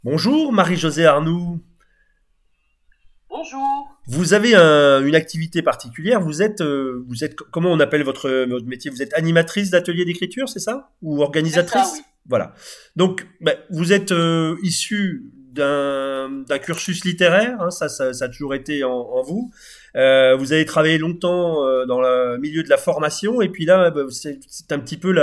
Bonjour Marie-Josée Arnoux. Bonjour, Vous avez une activité particulière. Comment on appelle votre métier? Vous êtes animatrice d'atelier d'écriture, c'est ça? Ou c'est ça, organisatrice? oui. Voilà. Donc, vous êtes issu d'un cursus littéraire, hein, ça a toujours été en vous. Vous avez travaillé longtemps dans le milieu de la formation, et puis là, c'est un petit peu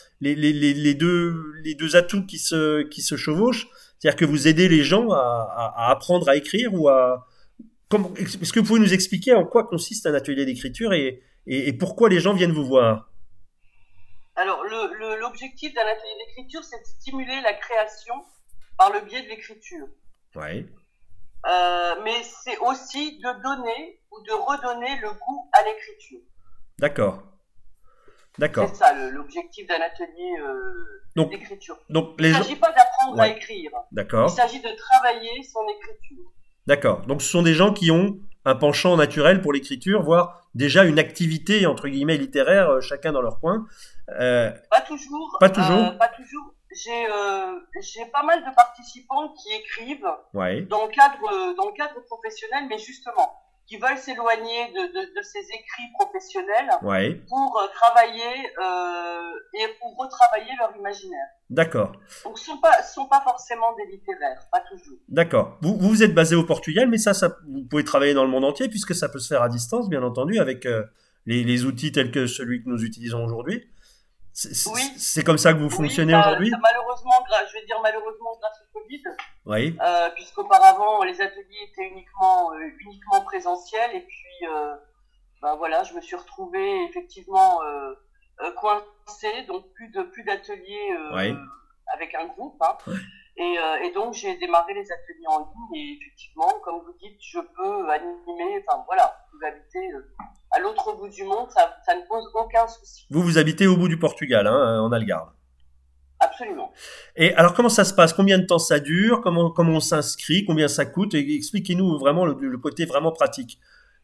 les deux atouts qui se chevauchent. C'est-à-dire que vous aidez les gens à apprendre à écrire ou à, est-ce que vous pouvez nous expliquer en quoi consiste un atelier d'écriture et pourquoi les gens viennent vous voir? Alors, l'objectif d'un atelier d'écriture, c'est de stimuler la création par le biais de l'écriture. Ouais, Mais c'est aussi de donner ou de redonner le goût à l'écriture. d'accord, C'est d'accord. ça l'objectif d'un atelier Donc, d'écriture. donc Il ne les gens, s'agit pas d'apprendre à ouais, écrire, il d'accord, s'agit de travailler son écriture. d'accord. Donc, ce sont des gens qui ont un penchant naturel pour l'écriture, voire déjà une activité entre guillemets littéraire, chacun dans leur coin. Euh, Pas toujours, Pas toujours. pas toujours. J'ai pas mal de participants qui écrivent Ouais, dans le cadre professionnel, mais justement, qui veulent s'éloigner de ces écrits professionnels ouais, pour travailler et pour retravailler leur imaginaire. d'accord, Donc, ce sont pas forcément des littéraires, pas toujours. d'accord. Vous êtes basé au Portugal, mais vous pouvez travailler dans le monde entier puisque ça peut se faire à distance, bien entendu, avec les outils tels que celui que nous utilisons aujourd'hui. Oui, C'est comme ça que vous oui, fonctionnez aujourd'hui? malheureusement, je vais dire malheureusement grâce au Covid, Oui, puisqu'auparavant les ateliers étaient uniquement présentiels et puis ben voilà, je me suis retrouvée effectivement coincée, donc plus d'ateliers oui. avec un groupe, hein. Et donc j'ai démarré les ateliers en ligne et effectivement, comme vous dites, je peux animer, enfin voilà, vous habitez à l'autre bout du monde, ça ne pose aucun souci, Vous habitez au bout du Portugal, hein, en Algarve. absolument. Et alors, comment ça se passe? Combien de temps ça dure? Comment on s'inscrit? Combien ça coûte? Et expliquez-nous vraiment le côté vraiment pratique.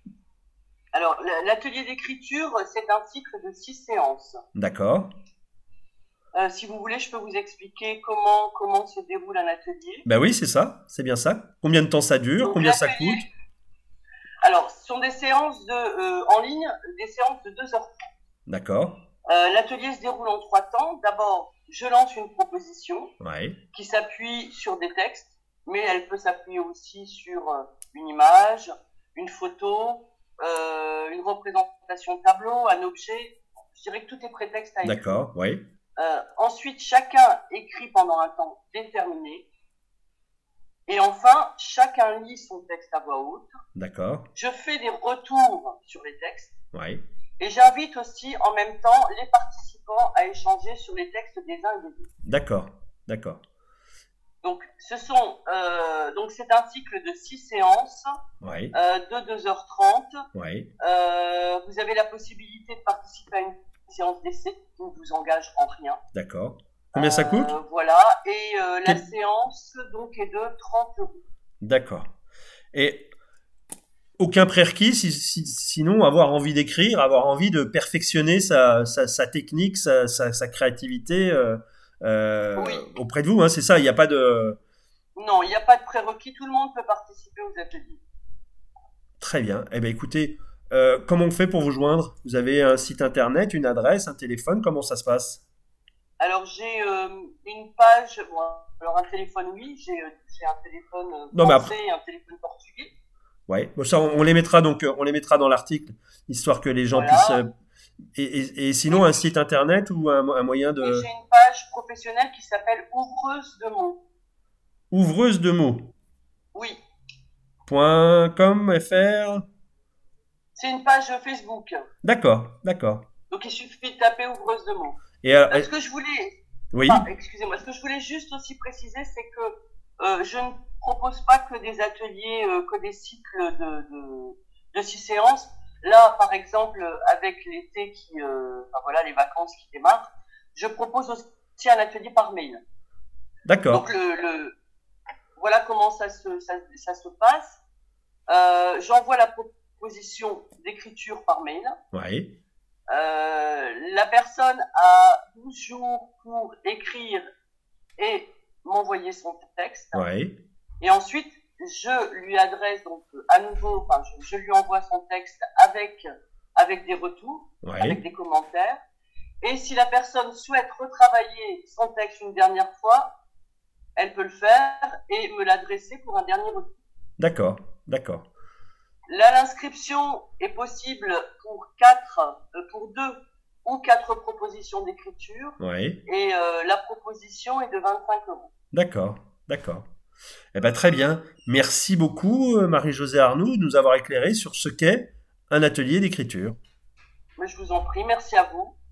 Alors l'atelier d'écriture, c'est un cycle de 6 séances. D'accord. Si vous voulez, je peux vous expliquer comment se déroule un atelier. Ben oui, c'est ça. C'est bien ça. Combien de temps ça dure? Donc Combien ça coûte? l'atelier, alors ce sont des séances en ligne, des séances de 2 heures. D'accord. L'atelier se déroule en 3 temps. D'abord, je lance une proposition Ouais. qui s'appuie sur des textes, mais elle peut s'appuyer aussi sur une image, une photo, une représentation de tableau, un objet. Je dirais que tout est prétexte à écrire. D'accord. Ouais. Ensuite, chacun écrit pendant un temps déterminé. Et enfin, chacun lit son texte à voix haute. D'accord. Je fais des retours sur les textes. Ouais. Et j'invite aussi en même temps les participants à échanger sur les textes des uns et des autres. D'accord. D'accord. Donc c'est un cycle de 6 séances Ouais. de 2h30. Ouais. Vous avez la possibilité de participer à une séance d'essai qui ne vous engage en rien. D'accord. Combien ça coûte? Voilà. Et la Quel- séance donc est de 30 euros. D'accord. Et aucun prérequis, sinon avoir envie d'écrire, avoir envie de perfectionner sa technique, sa créativité Oui. auprès de vous, hein, c'est ça, il n'y a pas de... Non, il n'y a pas de prérequis. Tout le monde peut participer aux ateliers. Très bien. Eh bien écoutez, comment on fait pour vous joindre? Vous avez un site internet, une adresse, un téléphone, comment ça se passe? Alors j'ai une page, bon, alors un téléphone oui, j'ai un téléphone Non mais après, français et un téléphone portugais. ouais, bon, ça on les mettra donc, on les mettra dans l'article, histoire que les gens puissent... Voilà. et sinon Et un puis site internet ou un moyen et de... j'ai une page professionnelle qui s'appelle Ouvreuse de mots. Ouvreuse de mots. Oui, .com, fr. c'est une page Facebook. D'accord, d'accord. Donc il suffit de taper Ouvreuse de mots. Et Ce que je voulais, oui, excusez-moi, ce que je voulais juste aussi préciser, c'est que je ne propose pas que des ateliers, que des cycles de 6 séances. Là, par exemple, avec l'été enfin voilà, les vacances qui démarrent, je propose aussi un atelier par mail. d'accord. Donc voilà comment ça se passe. J'envoie la proposition d'écriture par mail. Oui, La personne a 12 jours pour écrire et m'envoyer son texte. Ouais. Et ensuite, je lui adresse donc à nouveau, enfin, je lui envoie son texte avec des retours, Ouais. avec des commentaires. Et si la personne souhaite retravailler son texte une dernière fois, elle peut le faire et me l'adresser pour un dernier retour. D'accord. D'accord. Là, l'inscription est possible pour 2 ou 4 propositions d'écriture. Ouais. Et la proposition est de 25 €. D'accord. D'accord. Eh ben, très bien. Merci beaucoup, Marie-Josée Arnoux, de nous avoir éclairé sur ce qu'est un atelier d'écriture. Mais je vous en prie, merci à vous.